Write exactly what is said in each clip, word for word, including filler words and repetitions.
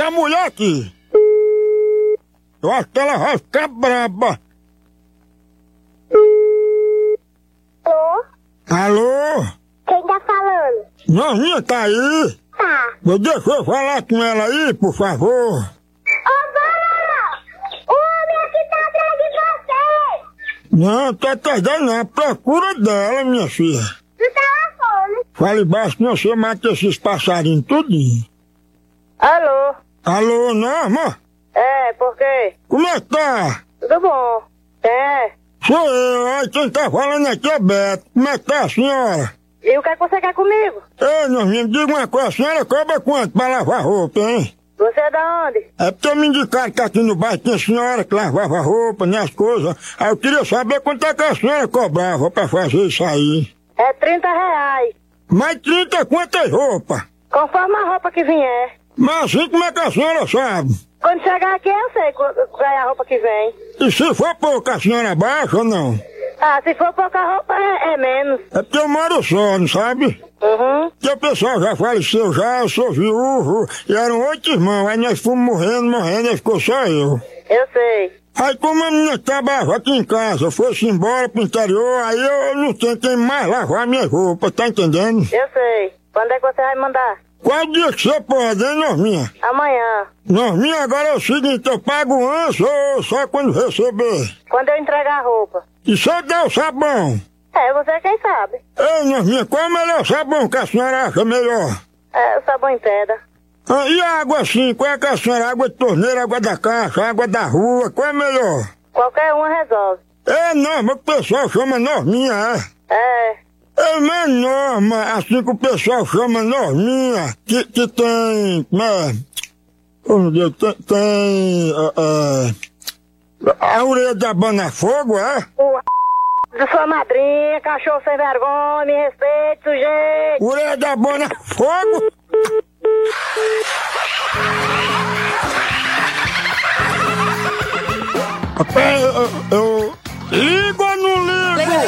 a mulher aqui. Eu acho que ela vai ficar braba. Alô? Alô? Quem tá falando? Norminha tá aí? Tá. Deixa eu falar com ela aí, por favor. Ô, vó! O homem aqui tá atrás de você! Não, tá atrás dela não. Procura dela, minha filha. No telefone. Fale baixo que você mata esses passarinhos tudinho. Alô? Alô, Norma? É, por quê? Como é que tá? Tudo bom? É. Sou eu, aí quem tá falando aqui é Beto. Como é que tá a senhora? E o que é que você quer comigo? Ei, Norminha, me diga uma coisa, a senhora cobra quanto pra lavar roupa, hein? Você é da onde? É porque me indicaram que aqui no bairro tinha senhora que lavava roupa, né, as coisas. Aí eu queria saber quanto é que a senhora cobrava pra fazer isso aí. É trinta reais. Mais trinta quantas roupas? Conforme a roupa que vier. Mas assim como é que a senhora sabe? Quando chegar aqui eu sei qual qual é a roupa que vem. E se for pouca, a senhora baixa ou não? Ah, se for pouca roupa é, é menos. É porque eu moro só, não sabe? Uhum. Porque o pessoal já faleceu já, eu sou viúvo, e eram oito irmãos, aí nós fomos morrendo, morrendo, aí ficou só eu. Eu sei. Aí como a menina trabalhava aqui em casa, foi-se embora pro interior, aí eu não tenho quem mais lavar minhas roupas, tá entendendo? Eu sei. Quando é que você vai mandar? Qual dia que você pode, hein, Norminha? Amanhã. Norminha, agora é o seguinte, eu pago antes ou só quando receber? Quando eu entregar a roupa. E se eu der o sabão? É, você é quem sabe. Ei, Norminha, qual é o melhor sabão que a senhora acha melhor? É, o sabão em pedra. Ah, e a água assim, qual é que a senhora? Água de torneira, água da caixa, água da rua, qual é melhor? Qualquer uma resolve. É, Norma, o pessoal chama Norminha, é? É. É, mas Norma, assim que o pessoal chama Norminha, que, que tem, como é? Oh, meu Deus, tem, tem, é, é, a orelha da Bana Fogo, é? O de sua madrinha, cachorro sem vergonha, me respeite, sujeito. Orelha da Bana Fogo? Rapaz, eu, eu ligo ou não ligo?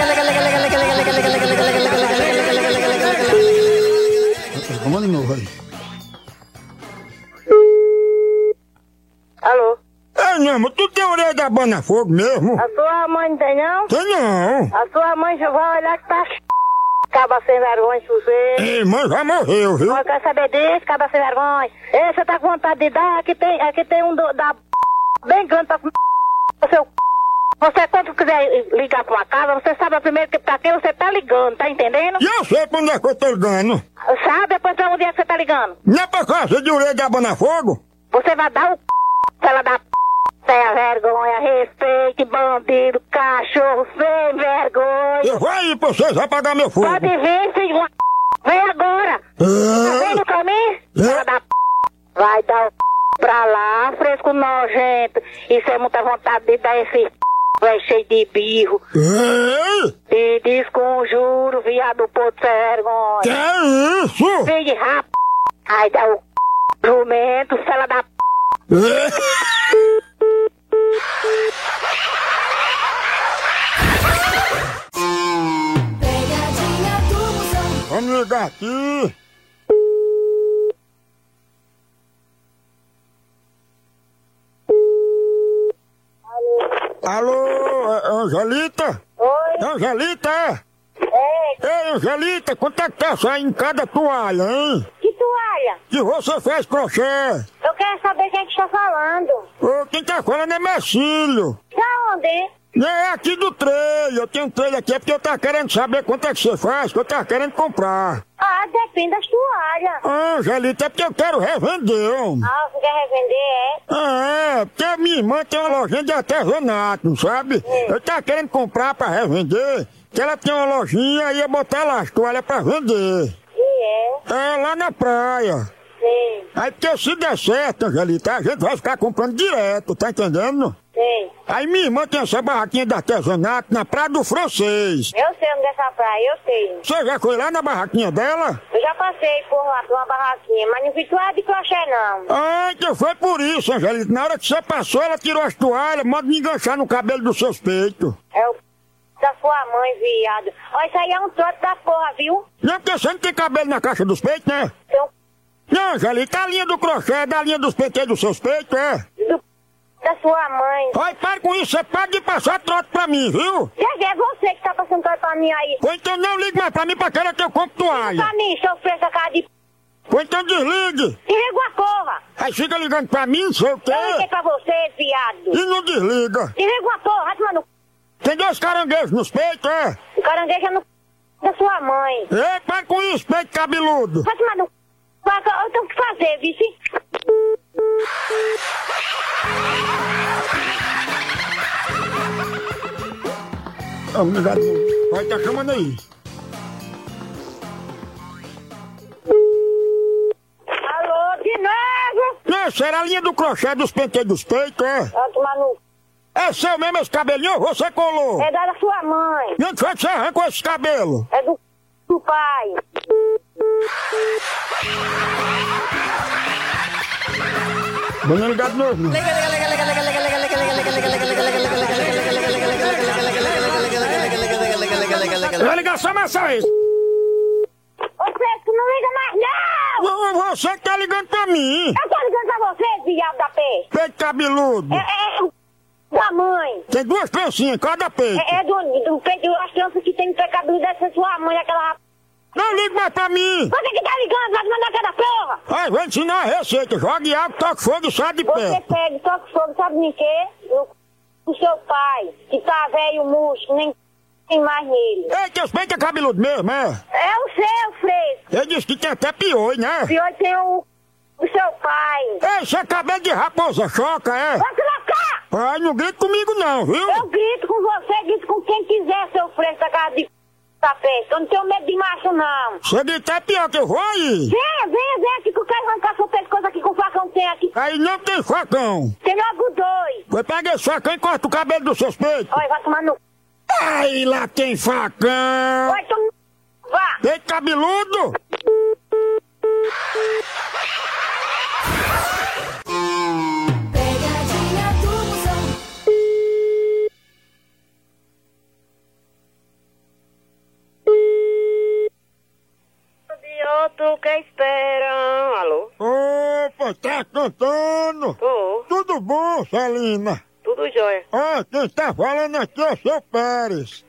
Vamos de novo aí. Alô? Ei, não, mas tu tem orelha da Bana Fogo mesmo? A sua mãe não tem não? Tem não. A sua mãe já vai olhar que tá caba sem vergonha, sujeito. Ei, mãe já morreu, viu? Não quer saber disso, caba sem vergonha. Ei, você tá com vontade de dar? Aqui tem, aqui tem um do, da bem grande pra comer seu. Você quando quiser ligar pra uma casa, você sabe primeiro que pra quem você tá ligando, tá entendendo? E eu sei pra onde é que eu tô ligando. Sabe depois pra onde é que você tá ligando? Não é pra casa de orelha da Bana Fogo? Você vai dar o c... ela dá sem vergonha, respeite, bandido, cachorro sem vergonha. Eu vou aí pra vocês apagar meu fogo. Pode vir, filho de uma... Vem agora. Tá vendo pra mim? Ela dá vai dar o pra lá, fresco nojento. Isso é muita vontade de dar esse vai cheio de birro. Ei! E desconjuro, viado puto sem vergonha. Que é isso? Filho de rap. Aí dá o jumento, se ela dá vamos ligar aqui. Alô, é Angelita? Oi? Angelita, é? É, Ei, Angelita, quanto é que tá saindo cada toalha, hein? que toalha? Que você faz crochê? Eu quero saber quem que tá falando. Ô, quem tá falando é Mercílio. Da onde? Não, é aqui do trailer. Eu tenho um trailer aqui, é porque eu tava querendo saber quanto é que você faz, que eu tava querendo comprar. Ah, depende das toalhas. Ah, Angelita, é porque eu quero revender, homem. Ah, você quer revender, é? Ah, é, porque a minha irmã tem uma lojinha de artesanato, sabe? É. Eu tava querendo comprar pra revender, que ela tem uma lojinha e ia botar lá as toalhas pra vender. E é? É, lá na praia. Sim, Aí porque se der certo, Angelita, a gente vai ficar comprando direto, tá entendendo? sim. Aí minha irmã tem essa barraquinha de artesanato na Praia do Francês. Eu sei onde dessa praia, eu sei. Você já foi lá na barraquinha dela? Eu já passei por lá, por uma barraquinha, mas não vi toalha de crochê, não. Ah, então foi por isso, Angelita. Na hora que você passou, ela tirou as toalhas, manda me enganchar no cabelo dos seus peitos. É o da sua mãe, viado. Ó, isso aí é um trote da porra, viu? Não, porque você não tem cabelo na caixa dos peitos, né? Seu Não, Angélica, a linha do crochê é da linha dos penteios dos seus peitos, é? Do... da sua mãe. Olha, para com isso, você para de passar trote pra mim, viu? Quer é você que tá passando trote pra mim aí. Ou então não ligue mais pra mim pra querer que eu compre toalha. Pra mim, seu fresco, cara de... Ou então desligue. Desliga a porra. Aí fica ligando pra mim, sei o quê? Eu liguei pra você, viado. E não desliga. Desliga a porra, vai tomar no... Tem dois caranguejos nos peitos, é? O caranguejo é no... da sua mãe. Ei, para com isso, peito cabeludo. Vai tomar no... Eu tenho que fazer, vice. Vamos ligar de novo. Vai, tá chamando aí. Alô, de novo? Não, será a linha do crochê dos penteios dos peitos, é? Vai tomar no... É seu mesmo esse cabelinho ou você colou? É da sua mãe. Não foi que você arrancou esse cabelo? É do... do pai. Vamos ligar de novo, não? Vai ligar só mais só isso. Você, tu não liga mais, não! Você que tá ligando pra mim. Eu tô ligando pra você, viado da pé. Peito cabeludo. É, é, é da mãe. Tem duas criancinhas em cada peito. É, é do, do peito das crianças que tem no pecado dessa sua mãe, aquela rap... Não ligue mais pra mim. Você que tá ligando, vai te mandar cada porra! Ai, vou ensinar a receita. Jogue água, toque fogo e sai de Você pé. pega, toca fogo, sabe de quê? No, o seu pai, que tá velho, murcho, nem tem mais nele. Ei, teus peitos é cabeludo mesmo, é? É o seu, fresco. Ele disse que tem até piolho, né? Pior tem o, o seu pai. Ei, você é cabelo de raposa choca, é? Vai se lascar! Ai, não grita comigo não, viu? Eu grito com você, grito com quem quiser, seu fresco da casa de tapete. Eu não tenho medo de macho, não. Você grita é pior que eu vou aí. Venha, venha, venha aqui que eu quero arrancar seu pescoço aqui com o facão que tem aqui. Aí não tem facão. Tem logo dois. Vai pegar esse facão e corta o cabelo dos seus peitos. Olha, vai tomar no... Aí lá tem facão. Vai tomar... Vá. Peito cabeludo. Pegadinha do Moção. De outro que esperam. Alô? Opa, tá cantando. Tô. Tudo bom, Celina? Tudo jóia. Ah, quem tá falando aqui é o seu Pérez.